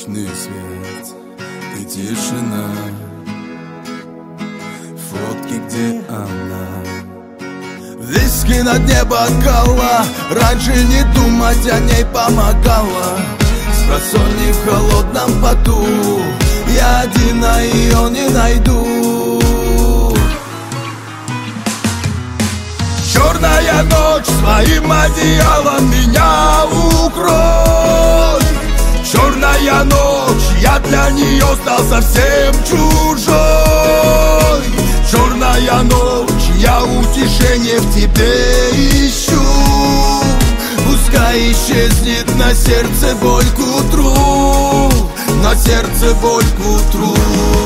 уличный свет и тишина, фотки, где она. Виски на дне бокала, раньше не думать о ней помогало. Спросонья в холодном поту, я один, а ее не найду. Черная ночь, своим одеялом меня укрой. Черная ночь, я для нее стал совсем чужой. Черная ночь, я утешение в тебе ищу. Пускай исчезнет на сердце боль к утру, на сердце боль к утру.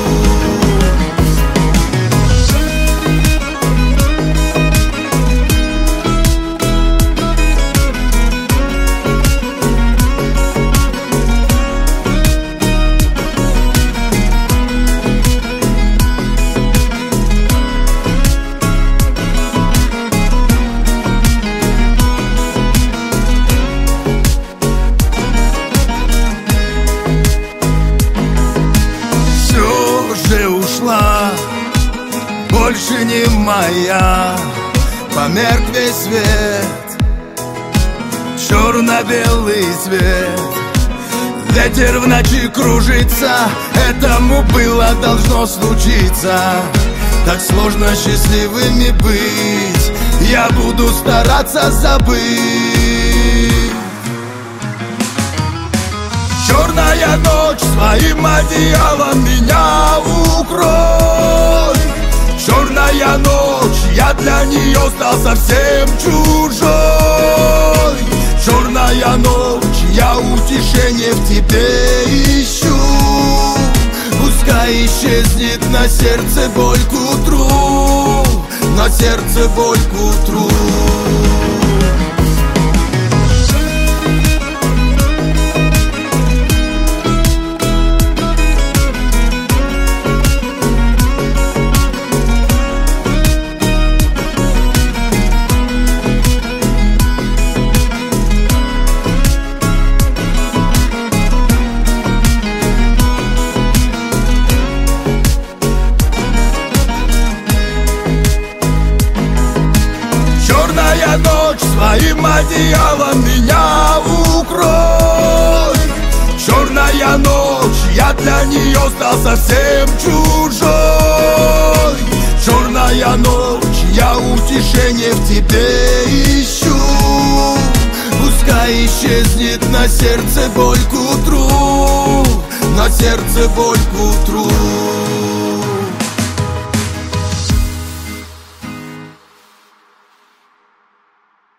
Больше не моя, померк весь свет, черно-белый свет. Ветер в ночи кружится, этому было должно случиться. Так сложно счастливыми быть, я буду стараться забыть. Черная ночь, своим одеялом меня укрой. Черная ночь, я для нее стал совсем чужой. Черная ночь, я утешение в тебе ищу. Пускай исчезнет на сердце боль к утру, на сердце боль к утру. Черная ночь, своим одеялом меня укрой. Черная ночь, я для нее стал совсем чужой. Черная ночь, я утешение в тебе ищу. Пускай исчезнет на сердце боль к утру, на сердце боль к утру.